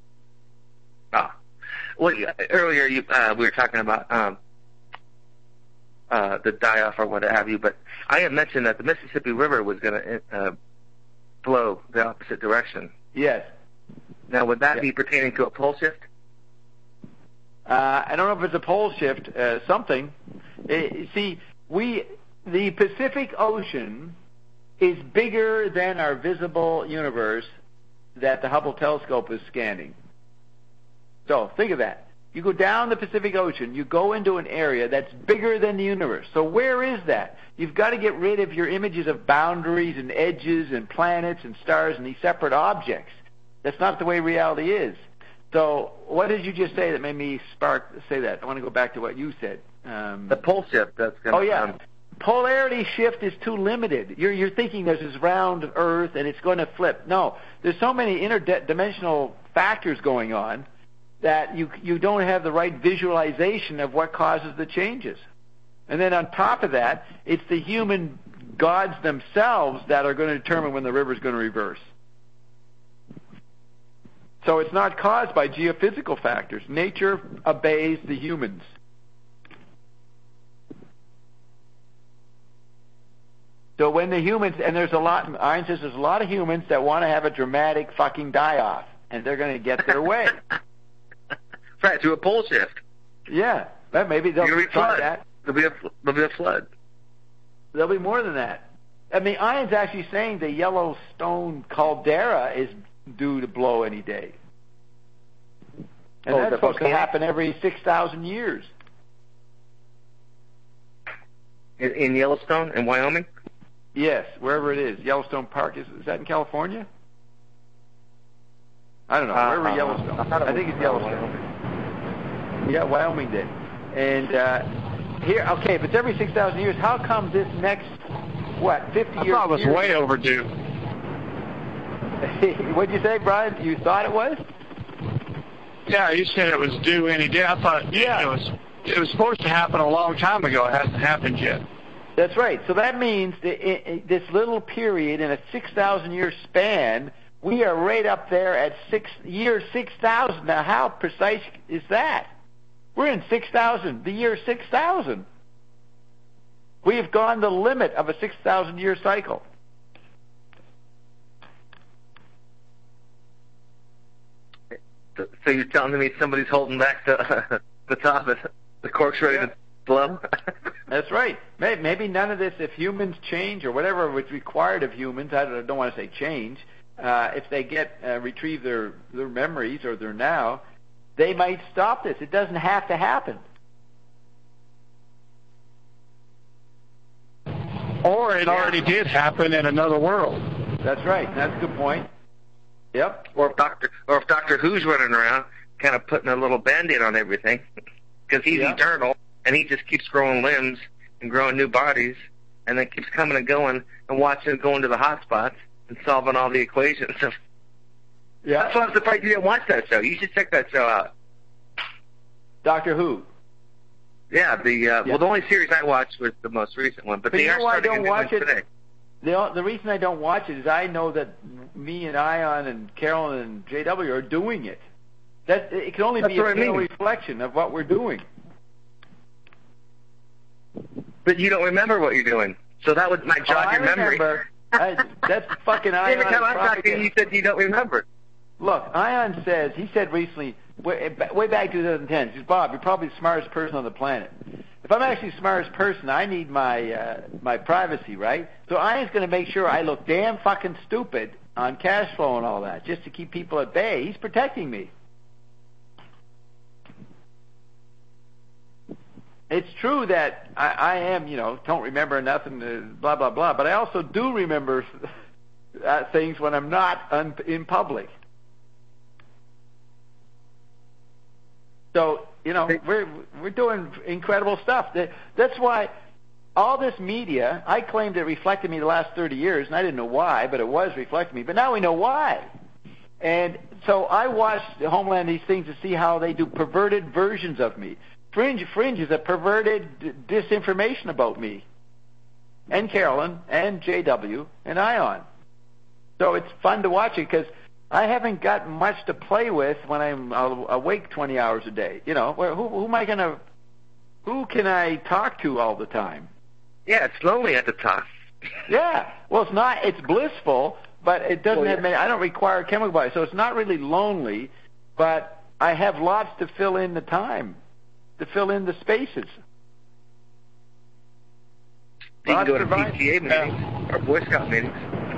Well, earlier we were talking about the die-off or what have you, but I had mentioned that the Mississippi River was going to flow the opposite direction. Yes. Now, would that be pertaining to a pole shift? I don't know if it's a pole shift, something. The Pacific Ocean is bigger than our visible universe that the Hubble telescope is scanning. So think of that. You go down the Pacific Ocean, you go into an area that's bigger than the universe. So where is that? You've got to get rid of your images of boundaries and edges and planets and stars and these separate objects. That's not the way reality is. So what did you just say that made me say that? I want to go back to what you said. The pole shift. That's going to Polarity shift is too limited. You're thinking there's this round Earth and it's going to flip. No, there's so many interdimensional factors going on that you don't have the right visualization of what causes the changes. And then on top of that, it's the human gods themselves that are going to determine when the river's going to reverse. So it's not caused by geophysical factors. Nature obeys the humans. So when the humans, and Ian says there's a lot of humans that want to have a dramatic fucking die-off, and they're going to get their way. Right, through a pole shift. Yeah, but maybe they'll try that. There'll be a flood. There'll be more than that. I mean, Ian's actually saying the Yellowstone caldera is due to blow any day. And that's supposed to happen every 6,000 years. In Yellowstone, in Wyoming? Yes, wherever it is. Yellowstone Park, is that in California? I don't know, wherever Yellowstone. I think it's Yellowstone. Yeah, Wyoming did. And here, okay, if it's every 6,000 years, how come this next, 50 years? I thought it was way overdue. What'd you say, Brian? You thought it was? Yeah, you said it was due any day. I thought it was supposed to happen a long time ago. It hasn't happened yet. That's right. So that means that this little period in a 6,000-year span, we are right up there at year 6,000. Now, how precise is that? We're in 6,000, the year 6,000. We have gone the limit of a 6,000-year cycle. So you're telling me somebody's holding back the top of the cork's ready to blow? That's right. Maybe none of this, if humans change or whatever was required of humans, I don't want to say change, if they retrieve their memories or their now, they might stop this. It doesn't have to happen. Or it already did happen in another world. That's right. That's a good point. Yep. Or if Doctor Who's running around, kind of putting a little Band-Aid on everything, because he's eternal and he just keeps growing limbs and growing new bodies, and then keeps coming and going and watching it go into the hot spots and solving all the equations. Yeah. That's why I'm surprised you didn't watch that show. You should check that show out. Doctor Who. Yeah, well, the only series I watched was the most recent one, but they are starting a new one today. The reason I don't watch it is I know that me and Ion and Carolyn and JW are doing it. It can only be a reflection of what we're doing. But you don't remember what you're doing, so that would jog your memory. That's fucking Ion. Every time I'm talking, you said you don't remember. Look, Ion he said recently, way back in 2010, he says, Bob, you're probably the smartest person on the planet. If I'm actually the smartest person, I need my privacy, right? So Ion's going to make sure I look damn fucking stupid on cash flow and all that, just to keep people at bay. He's protecting me. It's true that I am, don't remember nothing, blah, blah, blah, but I also do remember things when I'm not in public. So, we're doing incredible stuff. That's why all this media, I claimed it reflected me the last 30 years, and I didn't know why, but it was reflecting me. But now we know why. And so I watched Homeland these things to see how they do perverted versions of me. Fringe is a perverted disinformation about me. and Carolyn and JW and Ion. So it's fun to watch it because I haven't got much to play with when I'm awake 20 hours a day. You know, who can I talk to all the time? Yeah, it's lonely at the top. Yeah. Well, it's not. It's blissful, but it doesn't have many. I don't require chemical body, so it's not really lonely, but I have lots to fill in the time, to fill in the spaces. You can go to PTA meetings or Boy Scout meetings.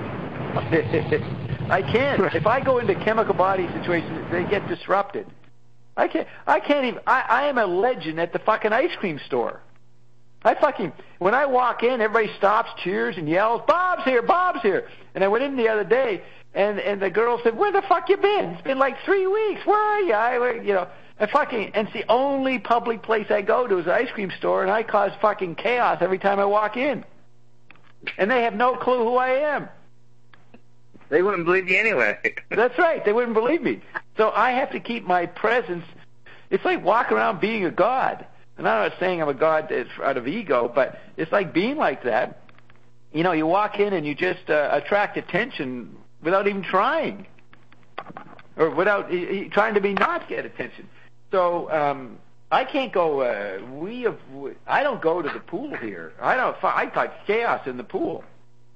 I can't. If I go into chemical body situations, they get disrupted. I can't even. I am a legend at the fucking ice cream store. When I walk in, everybody stops, cheers, and yells, "Bob's here! Bob's here!" And I went in the other day, and the girl said, "Where the fuck you been? It's been like 3 weeks. Where are you?" And it's the only public place I go to is the ice cream store, and I cause fucking chaos every time I walk in. And they have no clue who I am. They wouldn't believe you anyway. That's right. They wouldn't believe me. So I have to keep my presence. It's like walking around being a god. And I'm not saying I'm a god out of ego, but it's like being like that. You know, you walk in and you just attract attention without even trying. Or without trying to not get attention. So I can't go. I don't go to the pool here. I cause chaos in the pool.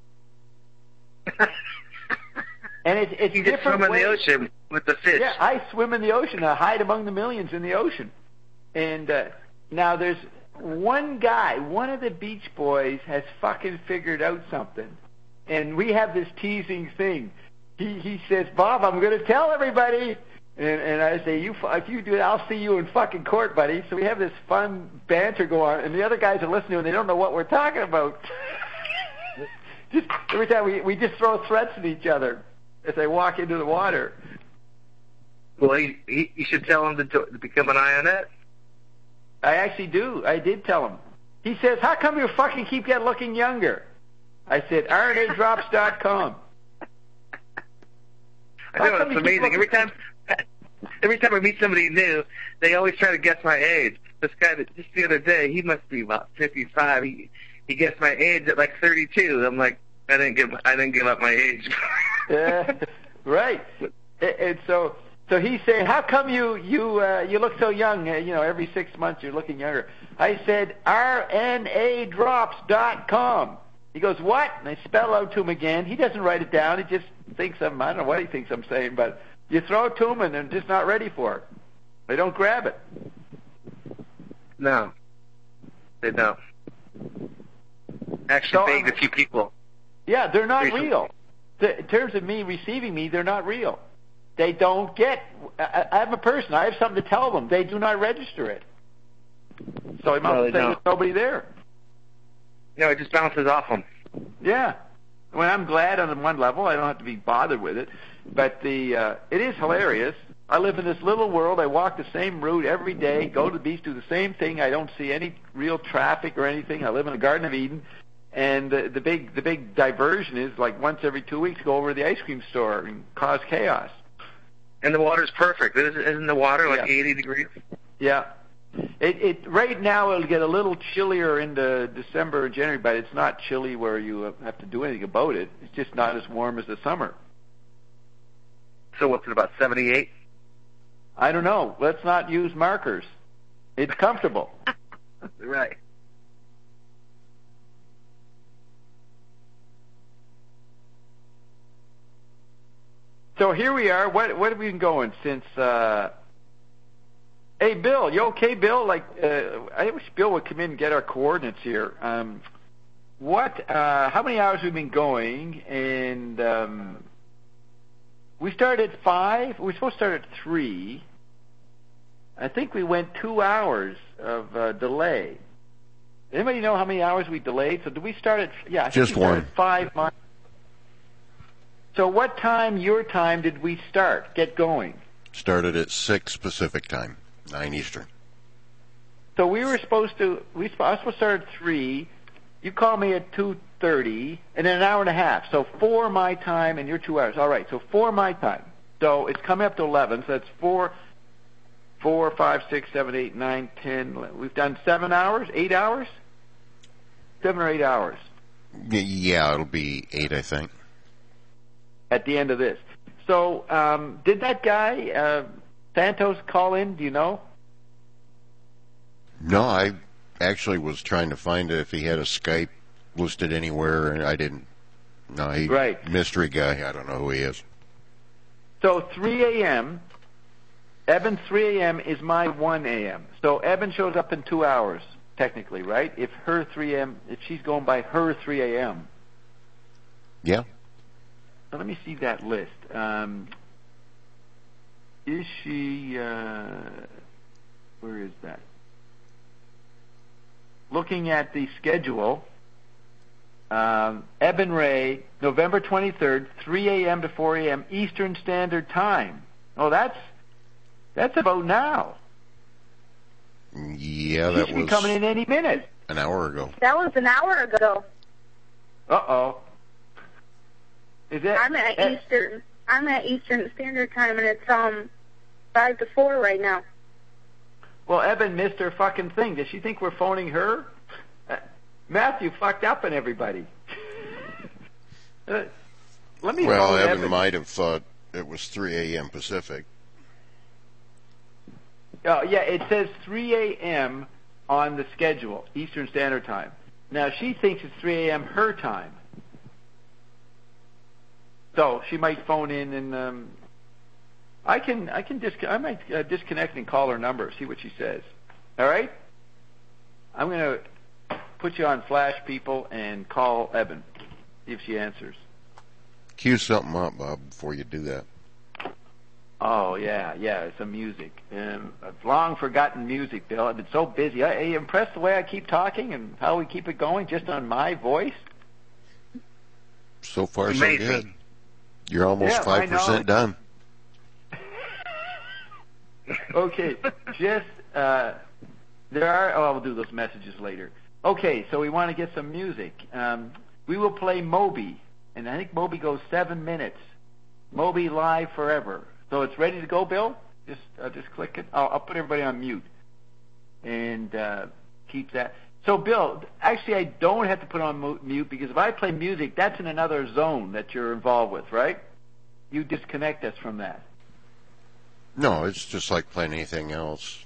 And it's you different. You swim in the ocean with the fish. Yeah, I swim in the ocean. I hide among the millions in the ocean. And now there's one guy, one of the Beach Boys, has fucking figured out something. And we have this teasing thing. He says, "Bob, I'm going to tell everybody." And I say, if you do it, I'll see you in fucking court, buddy. So we have this fun banter go on, and the other guys are listening, and they don't know what we're talking about. Just every time we just throw threats at each other as they walk into the water. Well, you should tell him to become an Ionet. I actually do. I did tell him. He says, "How come you fucking keep looking younger?" I said, RNAdrops.com. I know, it's amazing. Every time I meet somebody new, they always try to guess my age. This guy, just the other day, he must be about 55. He guessed my age at like 32. I'm like, I didn't give up my age. Right. And so he's saying, "How come you look so young? Every 6 months you're looking younger." I said, RNAdrops.com. He goes, "What?" And I spell out to him again. He doesn't write it down. He just thinks I don't know what he thinks I'm saying, but you throw it to him and they're just not ready for it. They don't grab it. No, they don't. Actually begged a few people. Yeah, they're not real. In terms of me receiving me, they're not real. They don't get. I'm a person. I have something to tell them. They do not register it. So I must say there's nobody there. No, it just bounces off them. Yeah. Well, I'm glad on one level. I don't have to be bothered with it. But it is hilarious. I live in this little world. I walk the same route every day, go to the beach, do the same thing. I don't see any real traffic or anything. I live in a Garden of Eden. And the big diversion is like once every 2 weeks, go over to the ice cream store and cause chaos. And the water's perfect. Isn't the water like 80 degrees? Yeah. It right now it'll get a little chillier into December or January, but it's not chilly where you have to do anything about it. It's just not as warm as the summer. So what's it, about 78? I don't know. Let's not use markers. It's comfortable. Right. So here we are. What have we been going since? Hey, Bill, you okay, Bill? I wish Bill would come in and get our coordinates here. How many hours have we been going? And we started at 5. We were supposed to start at 3. I think we went 2 hours of delay. Anybody know how many hours we delayed? So did we start at? Yeah, I think just we started one. At 5 miles. So what time, your time, did we get going? Started at 6 Pacific time, 9 Eastern. So I was supposed to start at 3. You called me at 2:30, and then an hour and a half. So 4 my time, and you're 2 hours. All right, so 4 my time. So it's coming up to 11, so that's 4, 5, 6, 7, 8, 9, 10. We've done 7 hours, 8 hours? 7 or 8 hours. Yeah, it'll be 8, I think. At the end of this. So, did that guy, Santos, call in? Do you know? No, I actually was trying to find if he had a Skype listed anywhere, and I didn't. No, right. Mystery guy. I don't know who he is. So 3 a.m., Eben's 3 a.m. is my 1 a.m. So Eben shows up in 2 hours, technically, right? If her 3 a.m., if she's going by her 3 a.m. Yeah. Now, let me see that list. Is she, where is that? Looking at the schedule, Eben Ray, November 23rd, 3 a.m. to 4 a.m. Eastern Standard Time. Oh, that's about now. Yeah, that was... She should be coming in any minute. An hour ago. That was an hour ago. Uh-oh. Is that... I'm at Eastern Standard Time, and it's 5 to 4 right now. Well, Eben missed her fucking thing. Does she think we're phoning her? Matthew fucked up on everybody. Let me. Well, Eben might have thought it was 3 a.m. Pacific. Oh, yeah, it says 3 a.m. on the schedule, Eastern Standard Time. Now, she thinks it's 3 a.m. her time. So she might phone in, and I might disconnect and call her number, see what she says. All right? I'm going to put you on flash, people, and call Eben, see if she answers. Cue something up, Bob, before you do that. Oh, yeah, some music. Long forgotten music, Bill. I've been so busy. Are you impressed the way I keep talking and how we keep it going just on my voice? So far, so good. You're almost 5% done. Okay, just, we'll do those messages later. Okay, so we want to get some music. We will play Moby, and I think Moby goes 7 minutes. Moby live forever. So it's ready to go, Bill? Just click it. I'll put everybody on mute and keep that. So, Bill, actually I don't have to put on mute because if I play music, that's in another zone that you're involved with, right? You disconnect us from that. No, it's just like playing anything else.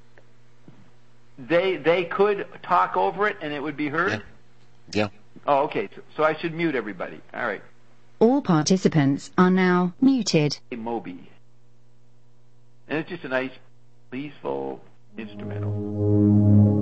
They could talk over it and it would be heard? Yeah. Oh, okay. So I should mute everybody. All right. All participants are now muted. Moby. And it's just a nice, peaceful instrumental.